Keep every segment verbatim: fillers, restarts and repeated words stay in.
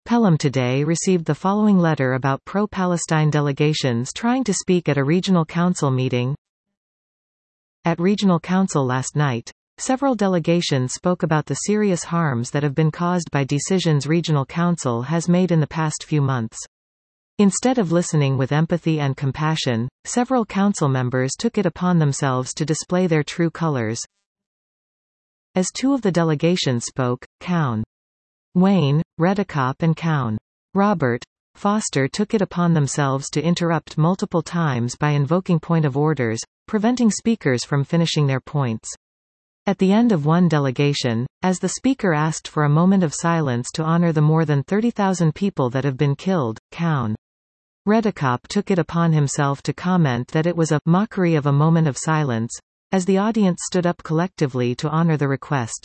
Pelham today received the following letter about pro-Palestine delegations trying to speak at a regional council meeting. At regional council last night, several delegations spoke about the serious harms that have been caused by decisions regional council has made in the past few months. Instead of listening with empathy and compassion, several council members took it upon themselves to display their true colors. As two of the delegations spoke, Cown. Wayne, Redekop and Cown. Robert. Foster took it upon themselves to interrupt multiple times by invoking point of orders, preventing speakers from finishing their points. At the end of one delegation, as the speaker asked for a moment of silence to honor the more than thirty thousand people that have been killed, Cown. Redekop took it upon himself to comment that it was a mockery of a moment of silence, as the audience stood up collectively to honor the request.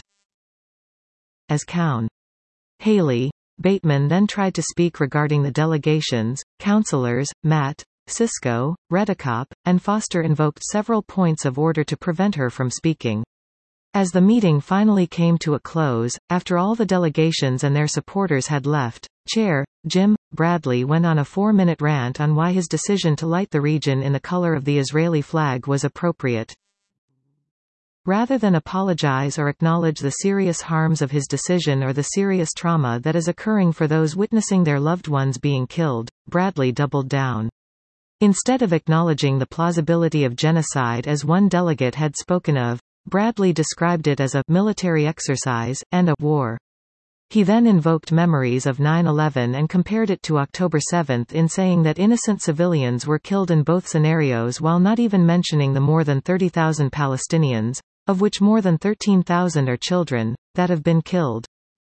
As Cown. Haley. Bateman then tried to speak regarding the delegations, councillors, Matt, Sisko, Redekop, and Foster invoked several points of order to prevent her from speaking. As the meeting finally came to a close, after all the delegations and their supporters had left, Chair, Jim Bradley went on a four-minute rant on why his decision to light the region in the color of the Israeli flag was appropriate. Rather than apologize or acknowledge the serious harms of his decision or the serious trauma that is occurring for those witnessing their loved ones being killed, Bradley doubled down. Instead of acknowledging the plausibility of genocide as one delegate had spoken of, Bradley described it as a military exercise and a war. He then invoked memories of nine eleven and compared it to October seventh in saying that innocent civilians were killed in both scenarios while not even mentioning the more than thirty thousand Palestinians, of which more than thirteen thousand are children, that have been killed.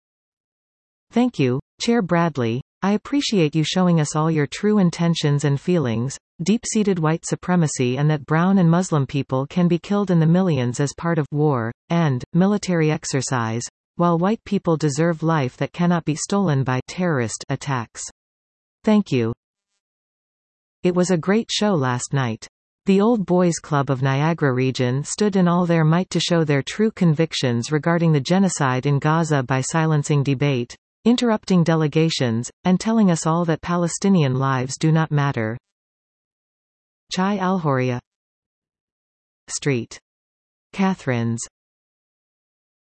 Thank you, Chair Bradley. I appreciate you showing us all your true intentions and feelings, deep-seated white supremacy and that brown and Muslim people can be killed in the millions as part of war, and military exercise, while white people deserve life that cannot be stolen by terrorist attacks. Thank you. It was a great show last night. The Old Boys Club of Niagara region stood in all their might to show their true convictions regarding the genocide in Gaza by silencing debate, interrupting delegations, and telling us all that Palestinian lives do not matter. Chai Alhoria Street. Catherine's